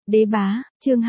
Đế bá, chương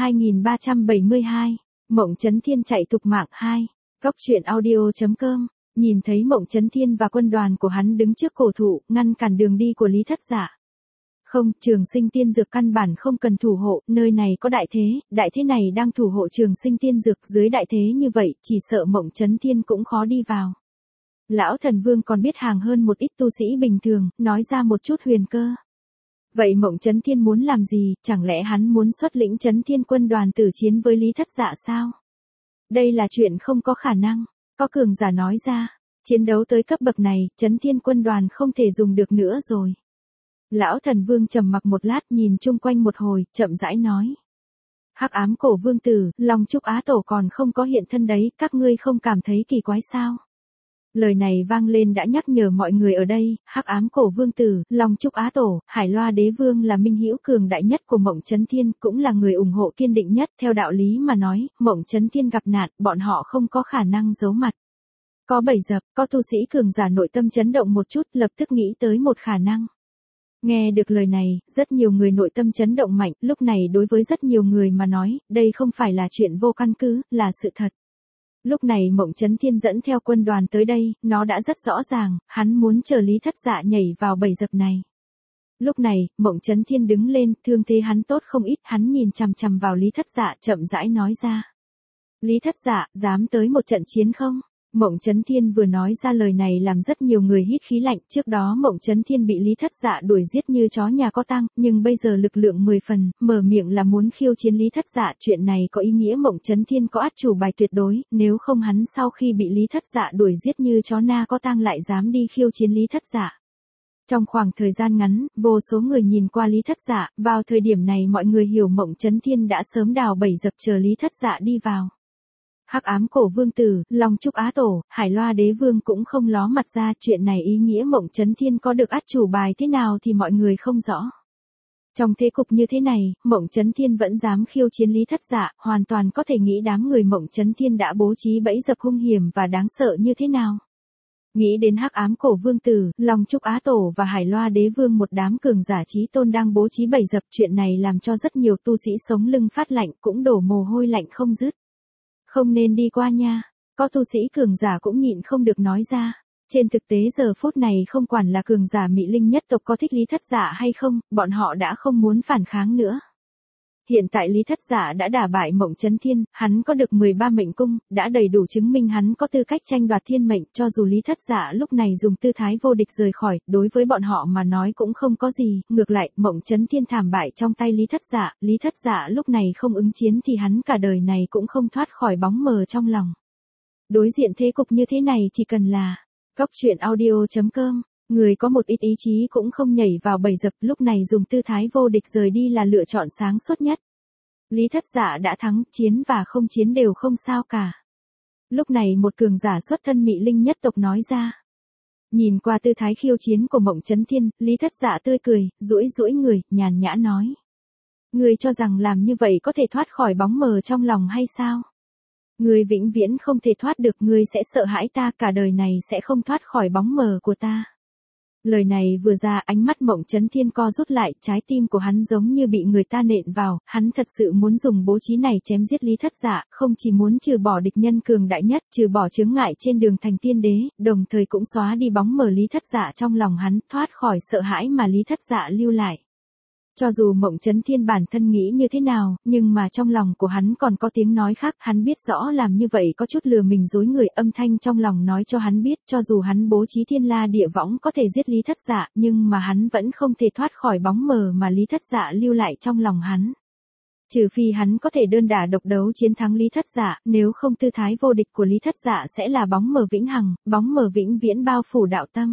2372, Mộng Chấn Thiên chạy tục mạng 2, Cóc truyện audio.com, nhìn thấy Mộng Chấn Thiên và quân đoàn của hắn đứng trước cổ thụ, ngăn cản đường đi của Lý Thất Dạ. Không, Trường Sinh Tiên Dược căn bản không cần thủ hộ, nơi này có đại thế này đang thủ hộ Trường Sinh Tiên Dược, dưới đại thế như vậy, chỉ sợ Mộng Chấn Thiên cũng khó đi vào. Lão Thần Vương còn biết hàng hơn một ít tu sĩ bình thường, nói ra một chút huyền cơ. Vậy Mộng Chấn Thiên muốn làm gì, chẳng lẽ hắn muốn xuất lĩnh Chấn Thiên quân đoàn tử chiến với Lý Thất Dạ sao? Đây là chuyện không có khả năng, có cường giả nói ra, chiến đấu tới cấp bậc này, Chấn Thiên quân đoàn không thể dùng được nữa rồi. Lão Thần Vương trầm mặc một lát nhìn chung quanh một hồi, chậm rãi nói. Hắc ám cổ vương tử, Long Trúc Á Tổ còn không có hiện thân đấy, các ngươi không cảm thấy kỳ quái sao? Lời này vang lên đã nhắc nhở mọi người ở đây, Hắc ám cổ vương tử, Long Trúc Á Tổ, Hải Loa Đế Vương là minh hữu cường đại nhất của Mộng Chấn Thiên, cũng là người ủng hộ kiên định nhất, theo đạo lý mà nói, Mộng Chấn Thiên gặp nạn, bọn họ không có khả năng giấu mặt. Có bẫy dập, có tu sĩ cường giả nội tâm chấn động một chút, lập tức nghĩ tới một khả năng. Nghe được lời này, rất nhiều người nội tâm chấn động mạnh, lúc này đối với rất nhiều người mà nói, đây không phải là chuyện vô căn cứ, là sự thật. Lúc này Mộng Chấn Thiên dẫn theo quân đoàn tới đây, nó đã rất rõ ràng, hắn muốn chờ Lý Thất Dạ nhảy vào bẫy dập này. Lúc này, Mộng Chấn Thiên đứng lên, thương thế hắn tốt không ít, hắn nhìn chằm chằm vào Lý Thất Dạ chậm rãi nói ra. Lý Thất Dạ, dám tới một trận chiến không? Mộng Chấn Thiên vừa nói ra lời này làm rất nhiều người hít khí lạnh, trước đó Mộng Chấn Thiên bị Lý Thất Dạ đuổi giết như chó nhà có tang, nhưng bây giờ lực lượng 10 phần, mở miệng là muốn khiêu chiến Lý Thất Dạ, chuyện này có ý nghĩa Mộng Chấn Thiên có át chủ bài tuyệt đối, nếu không hắn sau khi bị Lý Thất Dạ đuổi giết như chó na có tang lại dám đi khiêu chiến Lý Thất Dạ. Trong khoảng thời gian ngắn, vô số người nhìn qua Lý Thất Dạ, vào thời điểm này mọi người hiểu Mộng Chấn Thiên đã sớm đào bẫy dập chờ Lý Thất Dạ đi vào. Hắc ám cổ vương tử, Long Trúc Á Tổ, Hải Loa Đế Vương cũng không ló mặt ra, chuyện này ý nghĩa Mộng Chấn Thiên có được át chủ bài thế nào thì mọi người không rõ. Trong thế cục như thế này, Mộng Chấn Thiên vẫn dám khiêu chiến Lý Thất Dạ, hoàn toàn có thể nghĩ đám người Mộng Chấn Thiên đã bố trí bẫy dập hung hiểm và đáng sợ như thế nào. Nghĩ đến Hắc ám cổ vương tử, Long Trúc Á Tổ và Hải Loa Đế Vương, một đám cường giả chí tôn đang bố trí bẫy dập, chuyện này làm cho rất nhiều tu sĩ sống lưng phát lạnh, cũng đổ mồ hôi lạnh không dứt. Không nên đi qua nha, có tu sĩ cường giả cũng nhịn không được nói ra. Trên thực tế giờ phút này không quản là cường giả Mị Linh nhất tộc có thích Lý Thất Dạ hay không, bọn họ đã không muốn phản kháng nữa. Hiện tại Lý Thất Dạ đã đả bại Mộng Chấn Thiên, hắn có được 13 mệnh cung, đã đầy đủ chứng minh hắn có tư cách tranh đoạt thiên mệnh, cho dù Lý Thất Dạ lúc này dùng tư thái vô địch rời khỏi, đối với bọn họ mà nói cũng không có gì, ngược lại, Mộng Chấn Thiên thảm bại trong tay Lý Thất Dạ lúc này không ứng chiến thì hắn cả đời này cũng không thoát khỏi bóng mờ trong lòng. Đối diện thế cục như thế này chỉ cần là Cóc truyện audio.com, người có một ít ý chí cũng không nhảy vào bẫy dập, lúc này dùng tư thái vô địch rời đi là lựa chọn sáng suốt nhất. Lý Thất Dạ đã thắng, chiến và không chiến đều không sao cả. Lúc này một cường giả xuất thân Mị Linh nhất tộc nói ra. Nhìn qua tư thái khiêu chiến của Mộng Chấn Thiên, Lý Thất Dạ tươi cười, duỗi người, nhàn nhã nói. Ngươi cho rằng làm như vậy có thể thoát khỏi bóng mờ trong lòng hay sao? Ngươi vĩnh viễn không thể thoát được, ngươi sẽ sợ hãi ta, cả đời này sẽ không thoát khỏi bóng mờ của ta. Lời này vừa ra, ánh mắt Mộng Chấn Thiên co rút lại, trái tim của hắn giống như bị người ta nện vào, hắn thật sự muốn dùng bố trí này chém giết Lý Thất Dạ, không chỉ muốn trừ bỏ địch nhân cường đại nhất, trừ bỏ chướng ngại trên đường thành tiên đế, đồng thời cũng xóa đi bóng mờ Lý Thất Dạ trong lòng hắn, thoát khỏi sợ hãi mà Lý Thất Dạ lưu lại. Cho dù Mộng Chấn Thiên bản thân nghĩ như thế nào, nhưng mà trong lòng của hắn còn có tiếng nói khác, hắn biết rõ làm như vậy có chút lừa mình dối người, âm thanh trong lòng nói cho hắn biết, cho dù hắn bố trí thiên la địa võng có thể giết Lý Thất Dạ, nhưng mà hắn vẫn không thể thoát khỏi bóng mờ mà Lý Thất Dạ lưu lại trong lòng hắn. Trừ phi hắn có thể đơn đả độc đấu chiến thắng Lý Thất Dạ, nếu không tư thái vô địch của Lý Thất Dạ sẽ là bóng mờ vĩnh hằng, bóng mờ vĩnh viễn bao phủ đạo tâm.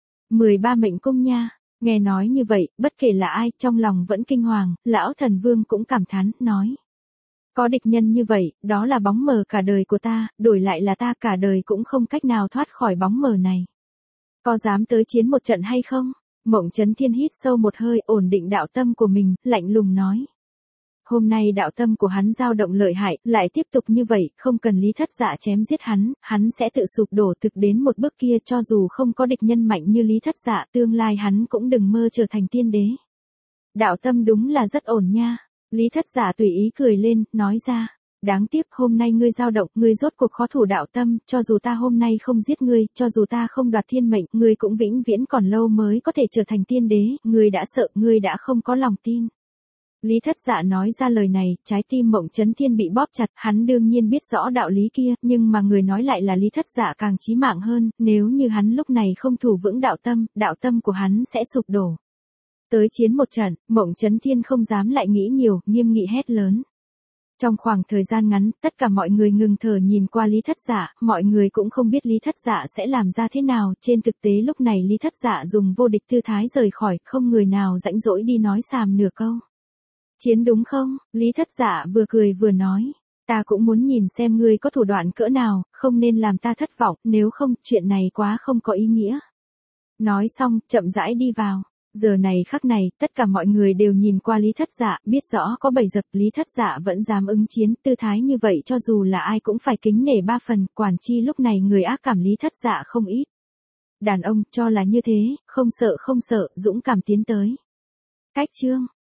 13 mệnh cung nha. Nghe nói như vậy, bất kể là ai, trong lòng vẫn kinh hoàng, Lão Thần Vương cũng cảm thán, nói. Có địch nhân như vậy, đó là bóng mờ cả đời của ta, đổi lại là ta cả đời cũng không cách nào thoát khỏi bóng mờ này. Có dám tới chiến một trận hay không? Mộng Chấn Thiên hít sâu một hơi, ổn định đạo tâm của mình, lạnh lùng nói. Hôm nay đạo tâm của hắn dao động lợi hại, lại tiếp tục như vậy, không cần Lý Thất Dạ chém giết hắn sẽ tự sụp đổ, thực đến một bước kia, cho dù không có địch nhân mạnh như Lý Thất Dạ, tương lai hắn cũng đừng mơ trở thành tiên đế. Đạo tâm đúng là rất ổn nha. Lý Thất Dạ tùy ý cười lên, nói ra. Đáng tiếc hôm nay ngươi dao động, ngươi rốt cuộc khó thủ đạo tâm, cho dù ta hôm nay không giết ngươi, cho dù ta không đoạt thiên mệnh, ngươi cũng vĩnh viễn còn lâu mới có thể trở thành tiên đế, ngươi đã sợ, ngươi đã không có lòng tin. Lý Thất Dạ nói ra lời này, trái tim Mộng Chấn Thiên bị bóp chặt, hắn đương nhiên biết rõ đạo lý kia, nhưng mà người nói lại là Lý Thất Dạ càng chí mạng hơn, nếu như hắn lúc này không thủ vững đạo tâm của hắn sẽ sụp đổ. Tới chiến một trận, Mộng Chấn Thiên không dám lại nghĩ nhiều, nghiêm nghị hét lớn. Trong khoảng thời gian ngắn, tất cả mọi người ngừng thở nhìn qua Lý Thất Dạ, mọi người cũng không biết Lý Thất Dạ sẽ làm ra thế nào, trên thực tế lúc này Lý Thất Dạ dùng vô địch tư thái rời khỏi, không người nào rãnh rỗi đi nói xàm nửa câu. Chiến đúng không? Lý Thất Dạ vừa cười vừa nói. Ta cũng muốn nhìn xem ngươi có thủ đoạn cỡ nào, không nên làm ta thất vọng, nếu không, chuyện này quá không có ý nghĩa. Nói xong, chậm rãi đi vào. Giờ này khắc này, tất cả mọi người đều nhìn qua Lý Thất Dạ, biết rõ có bầy dập, Lý Thất Dạ vẫn dám ứng chiến, tư thái như vậy cho dù là ai cũng phải kính nể 3 phần, quản chi lúc này người ác cảm Lý Thất Dạ không ít. Đàn ông, cho là như thế, không sợ, dũng cảm tiến tới. Cách chương.